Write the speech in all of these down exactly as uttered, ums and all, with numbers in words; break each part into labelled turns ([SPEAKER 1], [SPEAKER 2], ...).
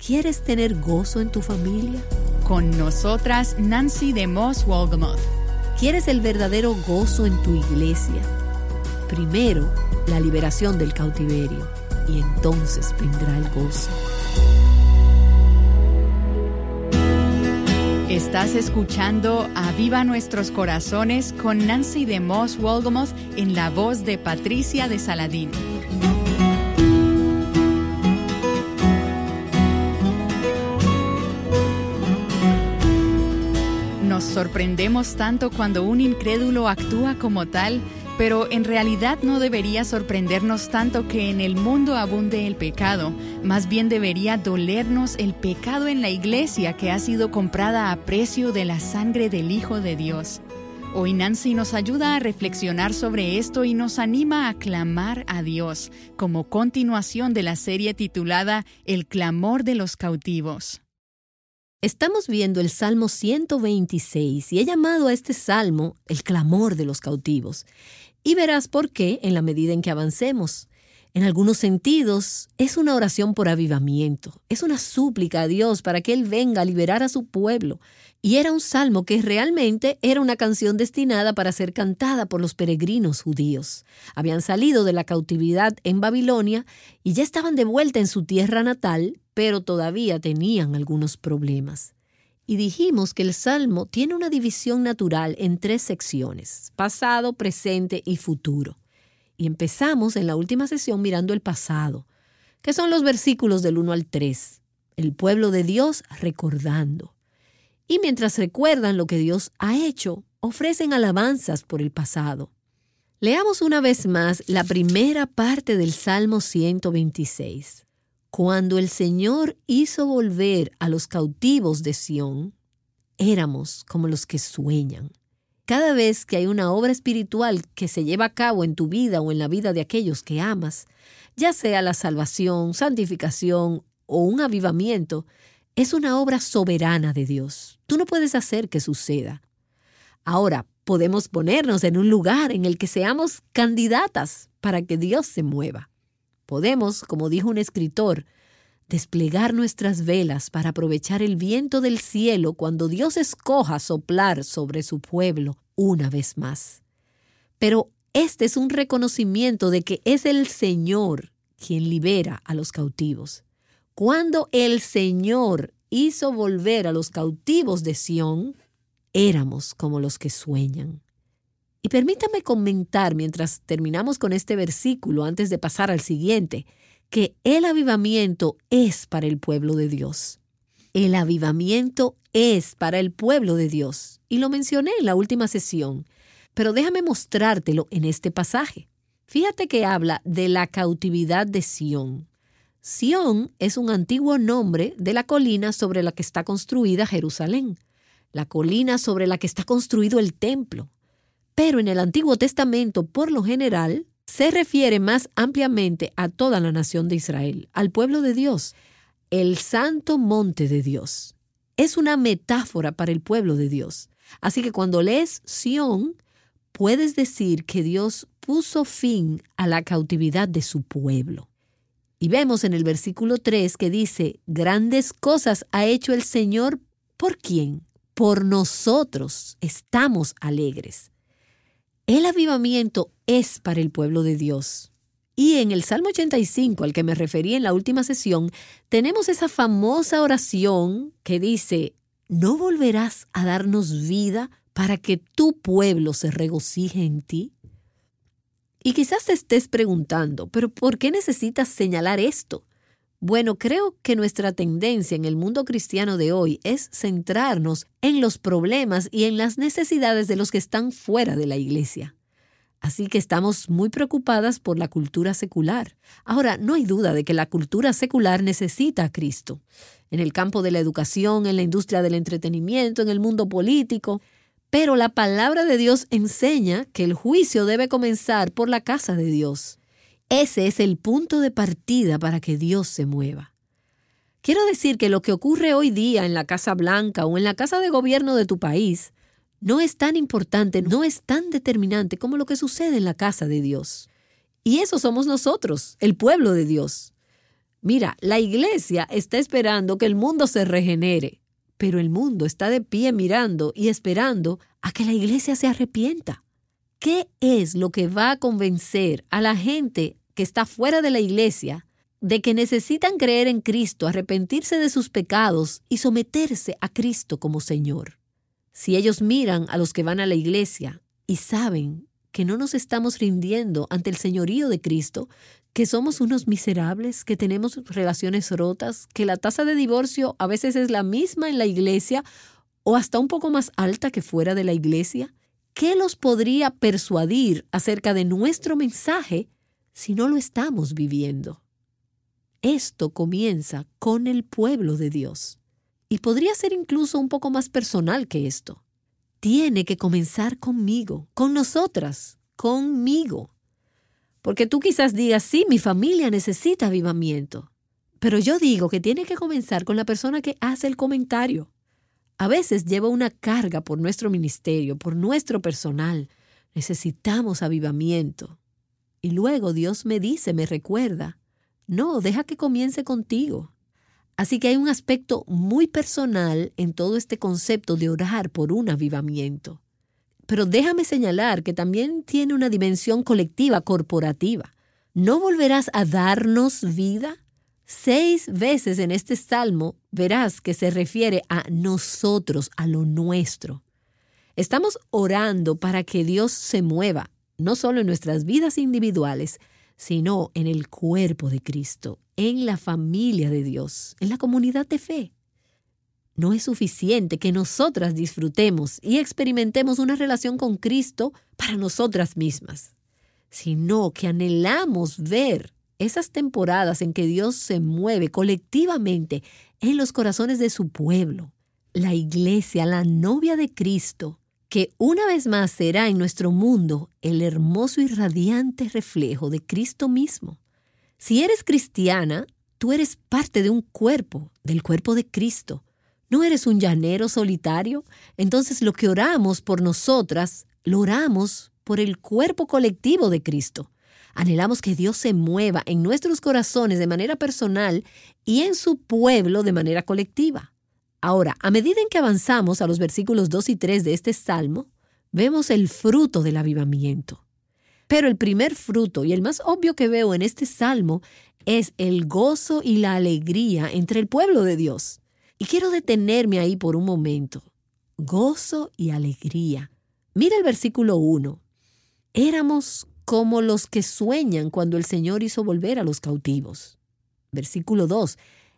[SPEAKER 1] ¿Quieres tener gozo en tu familia?
[SPEAKER 2] Con nosotras, Nancy DeMoss Wolgemuth.
[SPEAKER 1] ¿Quieres el verdadero gozo en tu iglesia? Primero, la liberación del cautiverio, y entonces vendrá el gozo.
[SPEAKER 2] Estás escuchando Aviva Nuestros Corazones con Nancy DeMoss Wolgemuth en la voz de Patricia de Saladín. Nos sorprendemos tanto cuando un incrédulo actúa como tal, pero en realidad no debería sorprendernos tanto que en el mundo abunde el pecado. Más bien debería dolernos el pecado en la iglesia que ha sido comprada a precio de la sangre del Hijo de Dios. Hoy Nancy nos ayuda a reflexionar sobre esto y nos anima a clamar a Dios, como continuación de la serie titulada El clamor de los cautivos.
[SPEAKER 1] Estamos viendo el Salmo ciento veintiséis y he llamado a este salmo el clamor de los cautivos. Y verás por qué en la medida en que avancemos. En algunos sentidos, es una oración por avivamiento. Es una súplica a Dios para que Él venga a liberar a su pueblo. Y era un salmo que realmente era una canción destinada para ser cantada por los peregrinos judíos. Habían salido de la cautividad en Babilonia y ya estaban de vuelta en su tierra natal, pero todavía tenían algunos problemas. Y dijimos que el Salmo tiene una división natural en tres secciones: pasado, presente y futuro. Y empezamos en la última sesión mirando el pasado, que son los versículos del uno al tres. El pueblo de Dios recordando. Y mientras recuerdan lo que Dios ha hecho, ofrecen alabanzas por el pasado. Leamos una vez más la primera parte del Salmo ciento veintiséis. Cuando el Señor hizo volver a los cautivos de Sión, éramos como los que sueñan. Cada vez que hay una obra espiritual que se lleva a cabo en tu vida o en la vida de aquellos que amas, ya sea la salvación, santificación o un avivamiento, es una obra soberana de Dios. Tú no puedes hacer que suceda. Ahora, podemos ponernos en un lugar en el que seamos candidatas para que Dios se mueva. Podemos, como dijo un escritor, desplegar nuestras velas para aprovechar el viento del cielo cuando Dios escoja soplar sobre su pueblo una vez más. Pero este es un reconocimiento de que es el Señor quien libera a los cautivos. Cuando el Señor hizo volver a los cautivos de Sión, éramos como los que sueñan. Y permítame comentar mientras terminamos con este versículo, antes de pasar al siguiente, que el avivamiento es para el pueblo de Dios. El avivamiento es para el pueblo de Dios. Y lo mencioné en la última sesión, pero déjame mostrártelo en este pasaje. Fíjate que habla de la cautividad de Sión. Sión es un antiguo nombre de la colina sobre la que está construida Jerusalén, la colina sobre la que está construido el templo. Pero en el Antiguo Testamento, por lo general, se refiere más ampliamente a toda la nación de Israel, al pueblo de Dios, el santo monte de Dios. Es una metáfora para el pueblo de Dios. Así que cuando lees Sión, puedes decir que Dios puso fin a la cautividad de su pueblo. Y vemos en el versículo tres que dice, grandes cosas ha hecho el Señor. ¿Por quién? Por nosotros estamos alegres. El avivamiento es para el pueblo de Dios. Y en el Salmo ochenta y cinco, al que me referí en la última sesión, tenemos esa famosa oración que dice, ¿no volverás a darnos vida para que tu pueblo se regocije en ti? Y quizás te estés preguntando, ¿pero por qué necesitas señalar esto? Bueno, creo que nuestra tendencia en el mundo cristiano de hoy es centrarnos en los problemas y en las necesidades de los que están fuera de la iglesia. Así que estamos muy preocupadas por la cultura secular. Ahora, no hay duda de que la cultura secular necesita a Cristo. En el campo de la educación, en la industria del entretenimiento, en el mundo político. Pero la palabra de Dios enseña que el juicio debe comenzar por la casa de Dios. Ese es el punto de partida para que Dios se mueva. Quiero decir que lo que ocurre hoy día en la Casa Blanca o en la Casa de Gobierno de tu país no es tan importante, no es tan determinante como lo que sucede en la casa de Dios. Y eso somos nosotros, el pueblo de Dios. Mira, la iglesia está esperando que el mundo se regenere, pero el mundo está de pie mirando y esperando a que la iglesia se arrepienta. ¿Qué es lo que va a convencer a la gente que está fuera de la iglesia de que necesitan creer en Cristo, arrepentirse de sus pecados y someterse a Cristo como Señor? Si ellos miran a los que van a la iglesia y saben que no nos estamos rindiendo ante el señorío de Cristo, que somos unos miserables, que tenemos relaciones rotas, que la tasa de divorcio a veces es la misma en la iglesia o hasta un poco más alta que fuera de la iglesia, ¿qué los podría persuadir acerca de nuestro mensaje si no lo estamos viviendo? Esto comienza con el pueblo de Dios. Y podría ser incluso un poco más personal que esto. Tiene que comenzar conmigo, con nosotras, conmigo. Porque tú quizás digas, sí, mi familia necesita avivamiento. Pero yo digo que tiene que comenzar con la persona que hace el comentario. A veces lleva una carga por nuestro ministerio, por nuestro personal. Necesitamos avivamiento. Y luego Dios me dice, me recuerda, no, deja que comience contigo. Así que hay un aspecto muy personal en todo este concepto de orar por un avivamiento. Pero déjame señalar que también tiene una dimensión colectiva, corporativa. ¿No volverás a darnos vida? Seis veces en este salmo verás que se refiere a nosotros, a lo nuestro. Estamos orando para que Dios se mueva, no solo en nuestras vidas individuales, sino en el cuerpo de Cristo, en la familia de Dios, en la comunidad de fe. No es suficiente que nosotras disfrutemos y experimentemos una relación con Cristo para nosotras mismas, sino que anhelamos ver esas temporadas en que Dios se mueve colectivamente en los corazones de su pueblo, la iglesia, la novia de Cristo, que una vez más será en nuestro mundo el hermoso y radiante reflejo de Cristo mismo. Si eres cristiana, tú eres parte de un cuerpo, del cuerpo de Cristo. ¿No eres un llanero solitario? Entonces lo que oramos por nosotras, lo oramos por el cuerpo colectivo de Cristo. Anhelamos que Dios se mueva en nuestros corazones de manera personal y en su pueblo de manera colectiva. Ahora, a medida en que avanzamos a los versículos dos y tres de este salmo, vemos el fruto del avivamiento. Pero el primer fruto y el más obvio que veo en este salmo es el gozo y la alegría entre el pueblo de Dios. Y quiero detenerme ahí por un momento. Gozo y alegría. Mira el versículo uno. Éramos como los que sueñan cuando el Señor hizo volver a los cautivos. Versículo dos.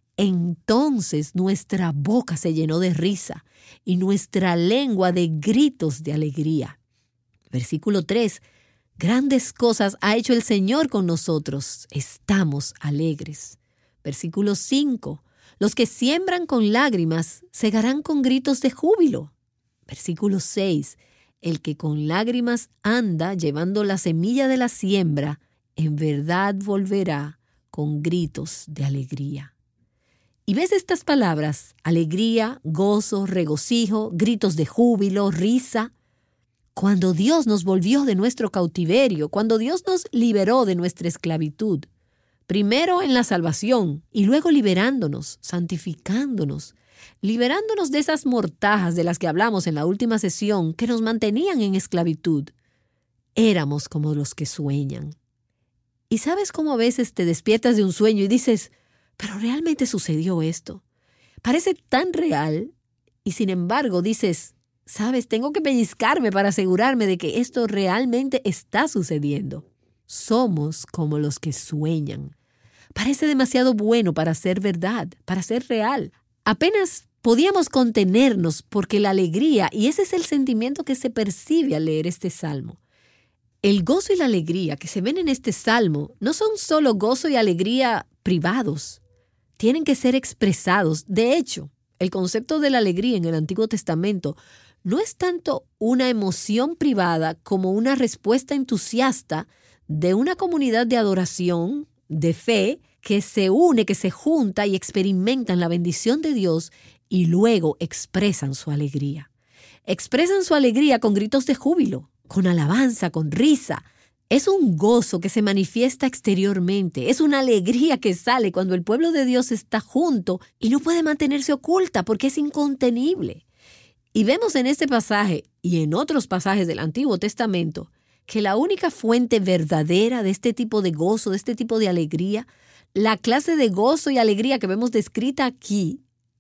[SPEAKER 1] Entonces nuestra boca se llenó de risa y nuestra lengua de gritos de alegría. Versículo tres. Grandes cosas ha hecho el Señor con nosotros. Estamos alegres. Versículo cinco. Los que siembran con lágrimas segarán con gritos de júbilo. Versículo seis. El que con lágrimas anda llevando la semilla de la siembra, en verdad volverá con gritos de alegría. Y ves estas palabras, alegría, gozo, regocijo, gritos de júbilo, risa. Cuando Dios nos volvió de nuestro cautiverio, cuando Dios nos liberó de nuestra esclavitud, primero en la salvación y luego liberándonos, santificándonos, liberándonos de esas mortajas de las que hablamos en la última sesión que nos mantenían en esclavitud, éramos como los que sueñan. ¿Y sabes cómo a veces te despiertas de un sueño y dices, pero realmente sucedió esto? Parece tan real y sin embargo dices, sabes, tengo que pellizcarme para asegurarme de que esto realmente está sucediendo. Somos como los que sueñan. Parece demasiado bueno para ser verdad, para ser real. Apenas podíamos contenernos porque la alegría, y ese es el sentimiento que se percibe al leer este salmo. El gozo y la alegría que se ven en este salmo no son solo gozo y alegría privados. Tienen que ser expresados. De hecho, el concepto de la alegría en el Antiguo Testamento no es tanto una emoción privada como una respuesta entusiasta de una comunidad de adoración, de fe, que se une, que se junta y experimentan la bendición de Dios y luego expresan su alegría. Expresan su alegría con gritos de júbilo, con alabanza, con risa. Es un gozo que se manifiesta exteriormente, es una alegría que sale cuando el pueblo de Dios está junto y no puede mantenerse oculta porque es incontenible. Y vemos en este pasaje y en otros pasajes del Antiguo Testamento que la única fuente verdadera de este tipo de gozo, de este tipo de alegría, la clase de gozo y alegría que vemos descrita aquí,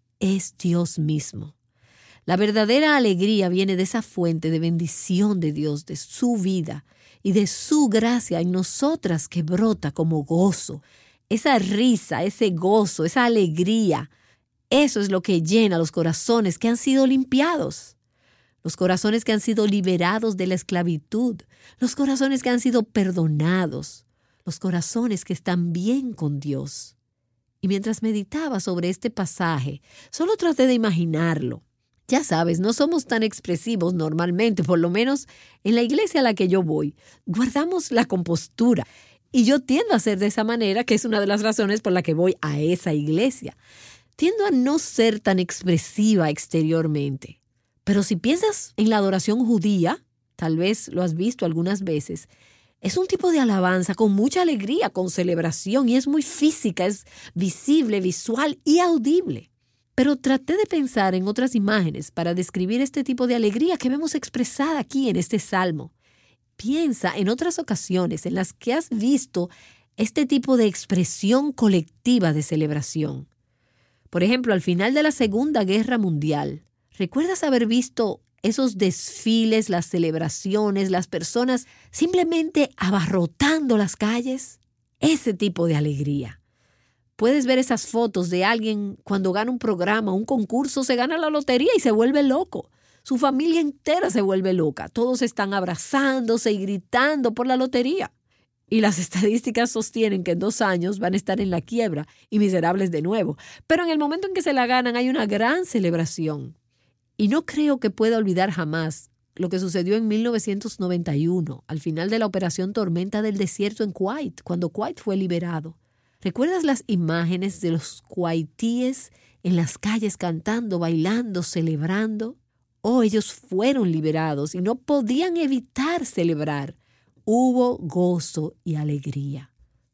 [SPEAKER 1] es Dios mismo. La verdadera alegría viene de esa fuente de bendición de Dios, de su vida y de su gracia en nosotras que brota como gozo. Esa risa, ese gozo, esa alegría, eso es lo que llena los corazones que han sido limpiados. Los corazones que han sido liberados de la esclavitud, los corazones que han sido perdonados, los corazones que están bien con Dios. Y mientras meditaba sobre este pasaje, solo traté de imaginarlo. Ya sabes, no somos tan expresivos normalmente, por lo menos en la iglesia a la que yo voy. Guardamos la compostura. Y yo tiendo a ser de esa manera, que es una de las razones por la que voy a esa iglesia. Tiendo a no ser tan expresiva exteriormente. Pero si piensas en la adoración judía, tal vez lo has visto algunas veces, es un tipo de alabanza con mucha alegría, con celebración, y es muy física, es visible, visual y audible. Pero traté de pensar en otras imágenes para describir este tipo de alegría que vemos expresada aquí en este salmo. Piensa en otras ocasiones en las que has visto este tipo de expresión colectiva de celebración. Por ejemplo, al final de la Segunda Guerra Mundial, ¿recuerdas haber visto esos desfiles, las celebraciones, las personas simplemente abarrotando las calles? Ese tipo de alegría. Puedes ver esas fotos de alguien cuando gana un programa, un concurso, se gana la lotería y se vuelve loco. Su familia entera se vuelve loca. Todos están abrazándose y gritando por la lotería. Y las estadísticas sostienen que en dos años van a estar en la quiebra y miserables de nuevo. Pero en el momento en que se la ganan hay una gran celebración. Y no creo que pueda olvidar jamás lo que sucedió en mil novecientos noventa y uno, al final de la Operación Tormenta del Desierto en Kuwait, cuando Kuwait fue liberado. ¿Recuerdas las imágenes de los kuwaitíes en las calles cantando, bailando, celebrando? Oh, ellos fueron liberados y no podían evitar celebrar. Hubo gozo y alegría.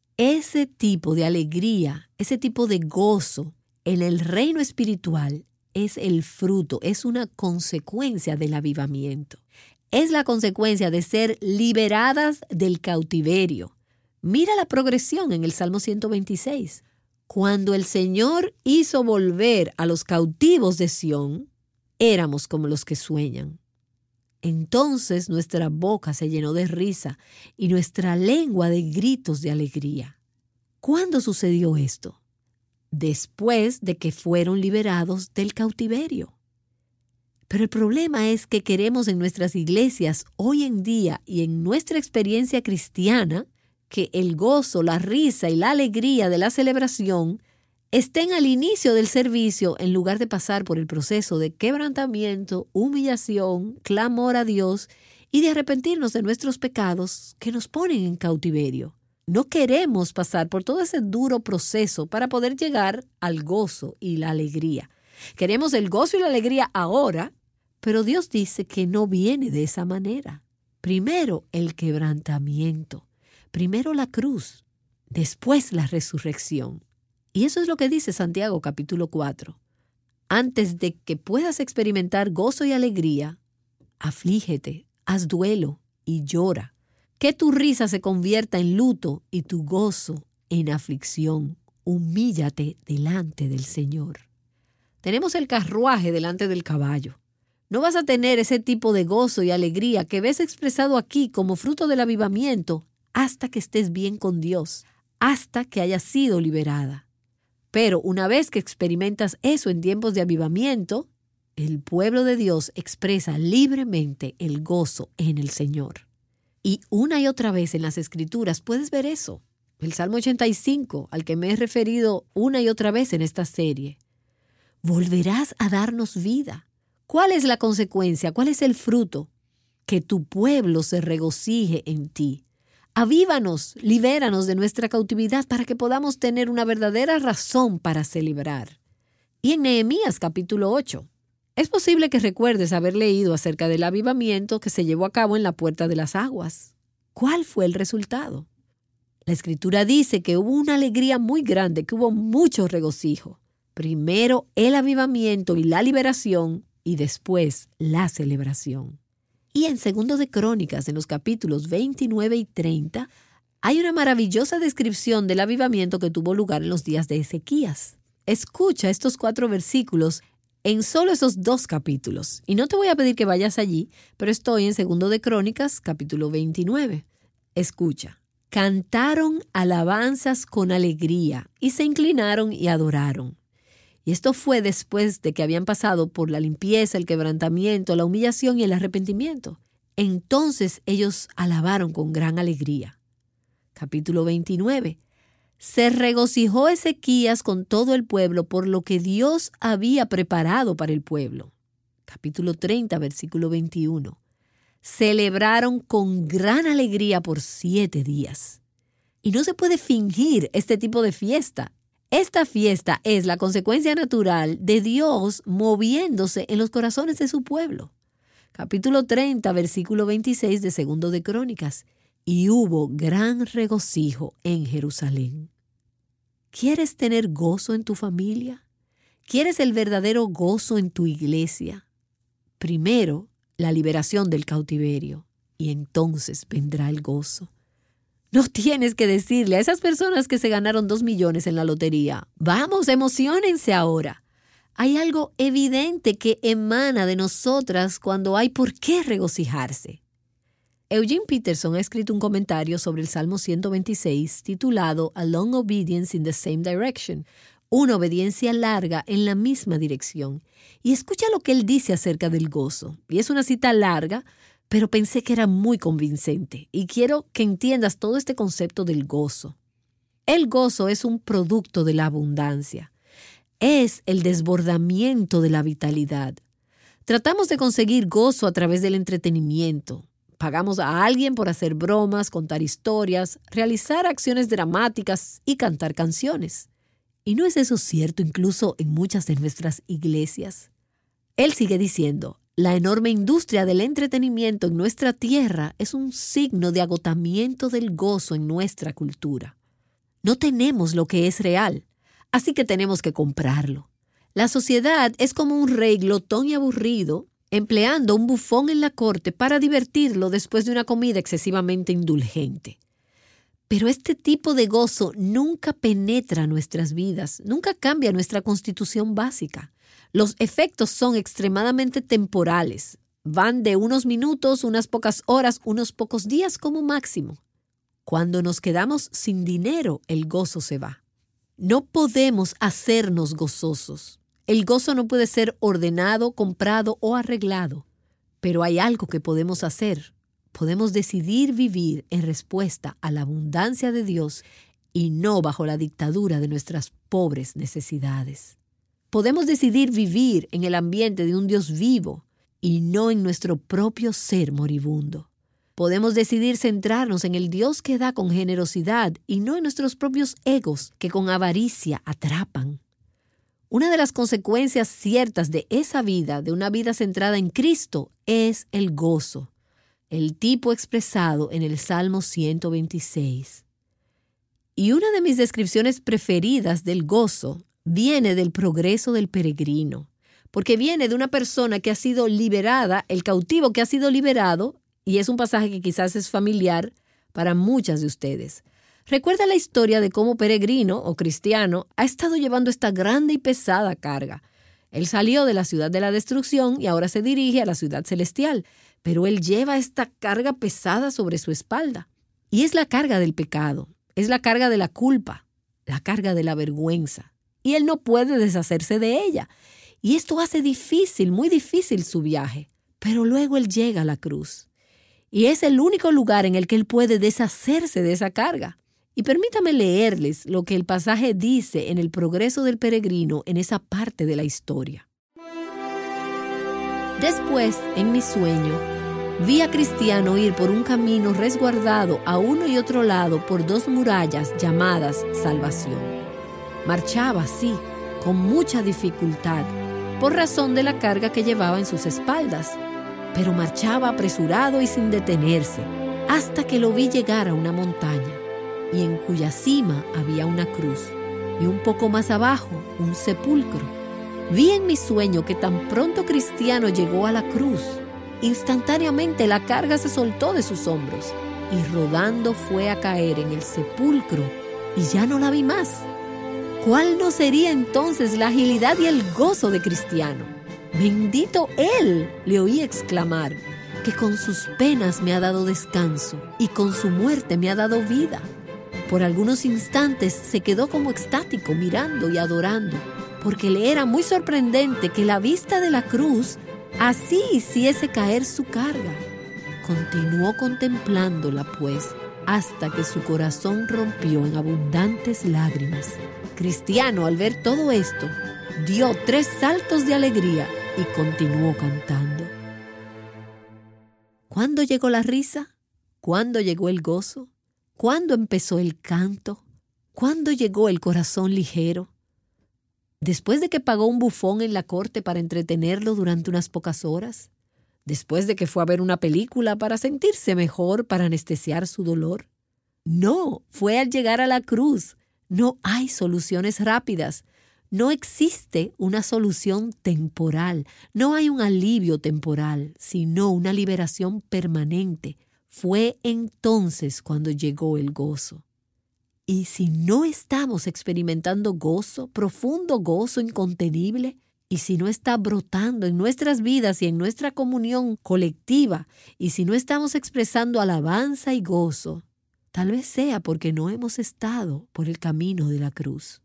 [SPEAKER 1] Ese tipo de alegría, ese tipo de gozo en el reino espiritual es el fruto, es una consecuencia del avivamiento. Es la consecuencia de ser liberadas del cautiverio. Mira la progresión en el Salmo ciento veintiséis. Cuando el Señor hizo volver a los cautivos de Sión, éramos como los que sueñan. Entonces nuestra boca se llenó de risa y nuestra lengua de gritos de alegría. ¿Cuándo sucedió esto? Después de que fueron liberados del cautiverio. Pero el problema es que queremos en nuestras iglesias hoy en día y en nuestra experiencia cristiana que el gozo, la risa y la alegría de la celebración estén al inicio del servicio en lugar de pasar por el proceso de quebrantamiento, humillación, clamor a Dios y de arrepentirnos de nuestros pecados que nos ponen en cautiverio. No queremos pasar por todo ese duro proceso para poder llegar al gozo y la alegría. Queremos el gozo y la alegría ahora, pero Dios dice que no viene de esa manera. Primero el quebrantamiento. Primero la cruz, después la resurrección. Y eso es lo que dice Santiago capítulo cuatro. Antes de que puedas experimentar gozo y alegría, aflígete, haz duelo y llora. Que tu risa se convierta en luto y tu gozo en aflicción. Humíllate delante del Señor. Tenemos el carruaje delante del caballo. No vas a tener ese tipo de gozo y alegría que ves expresado aquí como fruto del avivamiento hasta que estés bien con Dios, hasta que hayas sido liberada. Pero una vez que experimentas eso en tiempos de avivamiento, el pueblo de Dios expresa libremente el gozo en el Señor. Y una y otra vez en las Escrituras puedes ver eso. El Salmo ochenta y cinco, al que me he referido una y otra vez en esta serie. Volverás a darnos vida. ¿Cuál es la consecuencia? ¿Cuál es el fruto? Que tu pueblo se regocije en ti. Avívanos, libéranos de nuestra cautividad para que podamos tener una verdadera razón para celebrar. Y en Nehemías capítulo ocho, es posible que recuerdes haber leído acerca del avivamiento que se llevó a cabo en la Puerta de las Aguas. ¿Cuál fue el resultado? La Escritura dice que hubo una alegría muy grande, que hubo mucho regocijo. Primero el avivamiento y la liberación y después la celebración. Y en Segundo de Crónicas, en los capítulos veintinueve y treinta, hay una maravillosa descripción del avivamiento que tuvo lugar en los días de Ezequías. Escucha estos cuatro versículos en solo esos dos capítulos. Y no te voy a pedir que vayas allí, pero estoy en Segundo de Crónicas, capítulo veintinueve. Escucha. Cantaron alabanzas con alegría y se inclinaron y adoraron. Y esto fue después de que habían pasado por la limpieza, el quebrantamiento, la humillación y el arrepentimiento. Entonces ellos alabaron con gran alegría. Capítulo veintinueve. Se regocijó Ezequías con todo el pueblo por lo que Dios había preparado para el pueblo. Capítulo treinta, versículo veintiuno. Celebraron con gran alegría por siete días. Y no se puede fingir este tipo de fiesta. Esta fiesta es la consecuencia natural de Dios moviéndose en los corazones de su pueblo. Capítulo treinta, versículo veintiséis de Segundo de Crónicas. Y hubo gran regocijo en Jerusalén. ¿Quieres tener gozo en tu familia? ¿Quieres el verdadero gozo en tu iglesia? Primero, la liberación del cautiverio, y entonces vendrá el gozo. No tienes que decirle a esas personas que se ganaron dos millones en la lotería, vamos, emociónense ahora. Hay algo evidente que emana de nosotras cuando hay por qué regocijarse. Eugene Peterson ha escrito un comentario sobre el Salmo ciento veintiséis titulado A Long Obedience in the Same Direction, una obediencia larga en la misma dirección. Y escucha lo que él dice acerca del gozo. Y es una cita larga, pero pensé que era muy convincente. Y quiero que entiendas todo este concepto del gozo. El gozo es un producto de la abundancia. Es el desbordamiento de la vitalidad. Tratamos de conseguir gozo a través del entretenimiento. Pagamos a alguien por hacer bromas, contar historias, realizar acciones dramáticas y cantar canciones. ¿Y no es eso cierto incluso en muchas de nuestras iglesias? Él sigue diciendo, la enorme industria del entretenimiento en nuestra tierra es un signo de agotamiento del gozo en nuestra cultura. No tenemos lo que es real, así que tenemos que comprarlo. La sociedad es como un rey glotón y aburrido, empleando un bufón en la corte para divertirlo después de una comida excesivamente indulgente. Pero este tipo de gozo nunca penetra nuestras vidas, nunca cambia nuestra constitución básica. Los efectos son extremadamente temporales. Van de unos minutos, unas pocas horas, unos pocos días como máximo. Cuando nos quedamos sin dinero, el gozo se va. No podemos hacernos gozosos. El gozo no puede ser ordenado, comprado o arreglado. Pero hay algo que podemos hacer. Podemos decidir vivir en respuesta a la abundancia de Dios y no bajo la dictadura de nuestras pobres necesidades. Podemos decidir vivir en el ambiente de un Dios vivo y no en nuestro propio ser moribundo. Podemos decidir centrarnos en el Dios que da con generosidad y no en nuestros propios egos que con avaricia atrapan. Una de las consecuencias ciertas de esa vida, de una vida centrada en Cristo, es el gozo. El tipo expresado en el Salmo ciento veintiséis. Y una de mis descripciones preferidas del gozo viene del progreso del peregrino, porque viene de una persona que ha sido liberada, el cautivo que ha sido liberado, y es un pasaje que quizás es familiar para muchas de ustedes. Recuerda la historia de cómo peregrino o cristiano ha estado llevando esta grande y pesada carga. Él salió de la ciudad de la destrucción y ahora se dirige a la ciudad celestial. Pero él lleva esta carga pesada sobre su espalda. Y es la carga del pecado, es la carga de la culpa, la carga de la vergüenza. Y él no puede deshacerse de ella. Y esto hace difícil, muy difícil su viaje. Pero luego él llega a la cruz. Y es el único lugar en el que él puede deshacerse de esa carga. Y permítame leerles lo que el pasaje dice en el progreso del peregrino en esa parte de la historia. Después, en mi sueño, vi a Cristiano ir por un camino resguardado a uno y otro lado por dos murallas llamadas Salvación. Marchaba así, con mucha dificultad, por razón de la carga que llevaba en sus espaldas, pero marchaba apresurado y sin detenerse, hasta que lo vi llegar a una montaña, y en cuya cima había una cruz, y un poco más abajo un sepulcro. Vi en mi sueño que tan pronto Cristiano llegó a la cruz, instantáneamente la carga se soltó de sus hombros, y rodando fue a caer en el sepulcro, y ya no la vi más. ¿Cuál no sería entonces la agilidad y el gozo de Cristiano? «Bendito Él», le oí exclamar, «que con sus penas me ha dado descanso y con su muerte me ha dado vida». Por algunos instantes se quedó como extático mirando y adorando, porque le era muy sorprendente que la vista de la cruz así hiciese caer su carga. Continuó contemplándola, pues, hasta que su corazón rompió en abundantes lágrimas. Cristiano, al ver todo esto, dio tres saltos de alegría y continuó cantando. ¿Cuándo llegó la risa? ¿Cuándo llegó el gozo? ¿Cuándo empezó el canto? ¿Cuándo llegó el corazón ligero? ¿Después de que pagó un bufón en la corte para entretenerlo durante unas pocas horas? ¿Después de que fue a ver una película para sentirse mejor, para anestesiar su dolor? No, fue al llegar a la cruz. No hay soluciones rápidas. No existe una solución temporal. No hay un alivio temporal, sino una liberación permanente. Fue entonces cuando llegó el gozo. Y si no estamos experimentando gozo, profundo gozo incontenible, y si no está brotando en nuestras vidas y en nuestra comunión colectiva, y si no estamos expresando alabanza y gozo, tal vez sea porque no hemos estado por el camino de la cruz.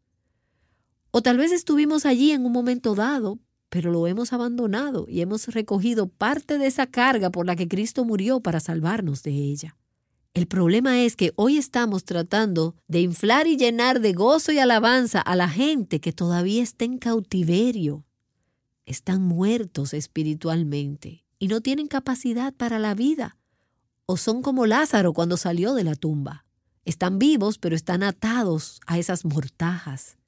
[SPEAKER 1] O tal vez estuvimos allí en un momento dado, pero lo hemos abandonado y hemos recogido parte de esa carga por la que Cristo murió para salvarnos de ella. El problema es que hoy estamos tratando de inflar y llenar de gozo y alabanza a la gente que todavía está en cautiverio. Están muertos espiritualmente y no tienen capacidad para la vida. O son como Lázaro cuando salió de la tumba. Están vivos, pero están atados a esas mortajas.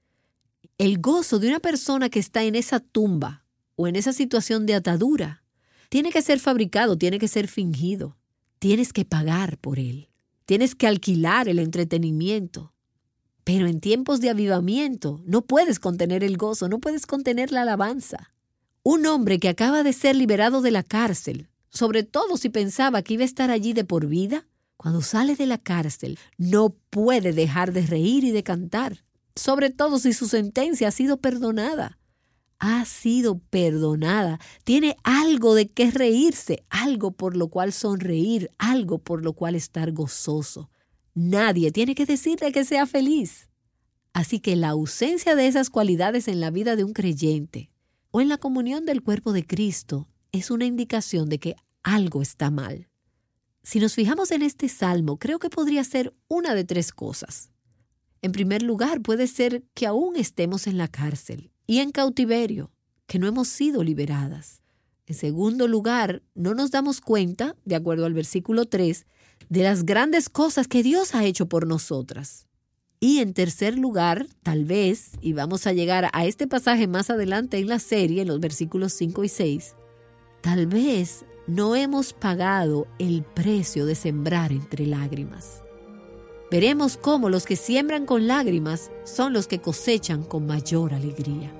[SPEAKER 1] El gozo de una persona que está en esa tumba o en esa situación de atadura tiene que ser fabricado, tiene que ser fingido. Tienes que pagar por él. Tienes que alquilar el entretenimiento. Pero en tiempos de avivamiento no puedes contener el gozo, no puedes contener la alabanza. Un hombre que acaba de ser liberado de la cárcel, sobre todo si pensaba que iba a estar allí de por vida, cuando sale de la cárcel no puede dejar de reír y de cantar, sobre todo si su sentencia ha sido perdonada. Ha sido perdonada. Tiene algo de qué reírse, algo por lo cual sonreír, algo por lo cual estar gozoso. Nadie tiene que decirle que sea feliz. Así que la ausencia de esas cualidades en la vida de un creyente o en la comunión del cuerpo de Cristo es una indicación de que algo está mal. Si nos fijamos en este salmo, creo que podría ser una de tres cosas. En primer lugar, puede ser que aún estemos en la cárcel y en cautiverio, que no hemos sido liberadas. En segundo lugar, no nos damos cuenta, de acuerdo al versículo tres, de las grandes cosas que Dios ha hecho por nosotras. Y en tercer lugar, tal vez, y vamos a llegar a este pasaje más adelante en la serie, en los versículos cinco y seis, tal vez no hemos pagado el precio de sembrar entre lágrimas. Veremos cómo los que siembran con lágrimas son los que cosechan con mayor alegría.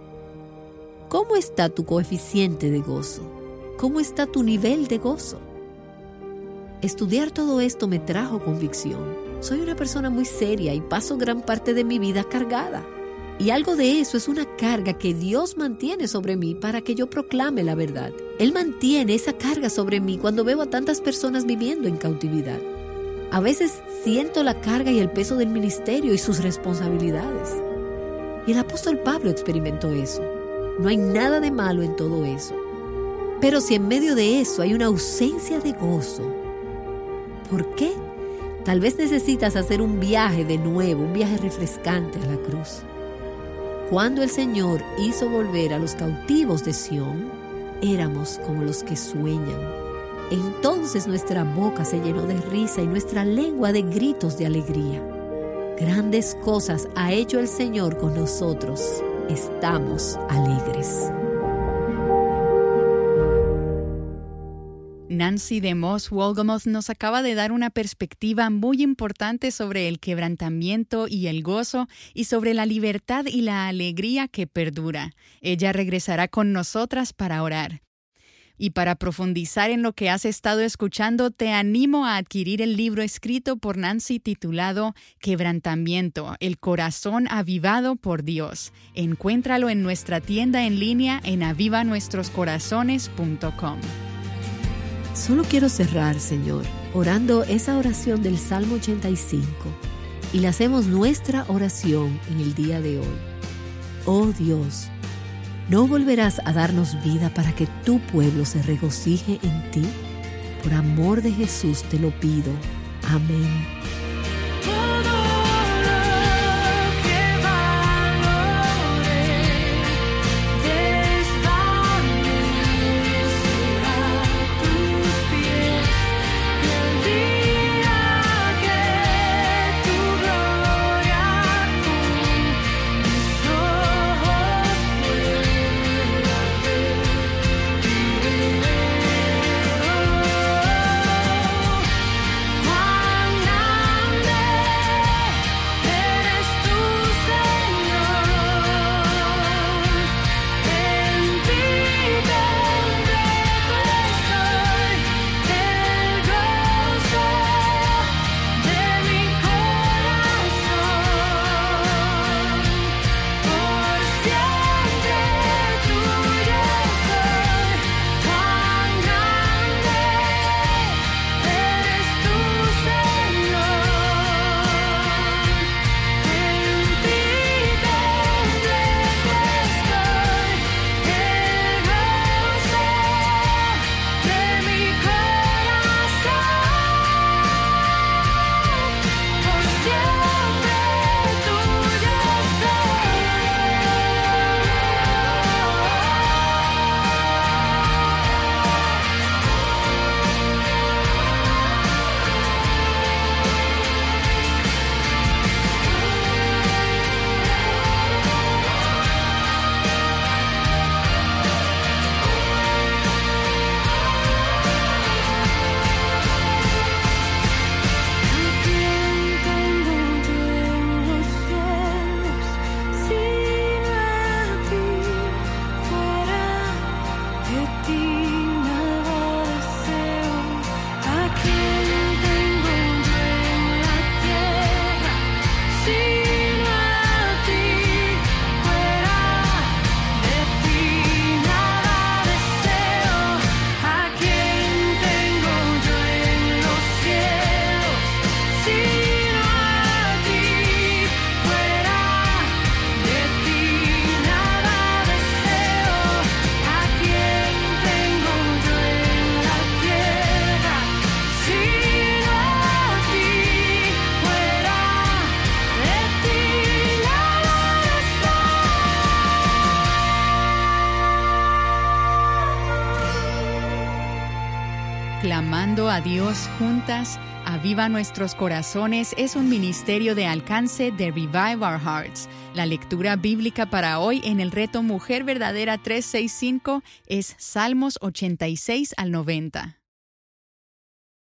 [SPEAKER 1] ¿Cómo está tu coeficiente de gozo? ¿Cómo está tu nivel de gozo? Estudiar todo esto me trajo convicción. Soy una persona muy seria y paso gran parte de mi vida cargada. Y algo de eso es una carga que Dios mantiene sobre mí para que yo proclame la verdad. Él mantiene esa carga sobre mí cuando veo a tantas personas viviendo en cautividad. A veces siento la carga y el peso del ministerio y sus responsabilidades. Y el apóstol Pablo experimentó eso. No hay nada de malo en todo eso. Pero si en medio de eso hay una ausencia de gozo, ¿por qué? Tal vez necesitas hacer un viaje de nuevo, un viaje refrescante a la cruz. Cuando el Señor hizo volver a los cautivos de Sión, éramos como los que sueñan. Entonces nuestra boca se llenó de risa y nuestra lengua de gritos de alegría. Grandes cosas ha hecho el Señor con nosotros. Estamos alegres.
[SPEAKER 2] Nancy DeMoss Wolgemuth nos acaba de dar una perspectiva muy importante sobre el quebrantamiento y el gozo y sobre la libertad y la alegría que perdura. Ella regresará con nosotras para orar. Y para profundizar en lo que has estado escuchando, te animo a adquirir el libro escrito por Nancy titulado Quebrantamiento, el corazón avivado por Dios. Encuéntralo en nuestra tienda en línea en aviva nuestros corazones punto com.
[SPEAKER 1] Solo quiero cerrar, Señor, orando esa oración del Salmo ochenta y cinco, y la hacemos nuestra oración en el día de hoy. Oh Dios, ¿no volverás a darnos vida para que tu pueblo se regocije en ti? Por amor de Jesús te lo pido. Amén.
[SPEAKER 2] Clamando a Dios juntas, Aviva Nuestros Corazones es un ministerio de alcance de Revive Our Hearts. La lectura bíblica para hoy en el reto Mujer Verdadera trescientos sesenta y cinco es Salmos ochenta y seis al noventa.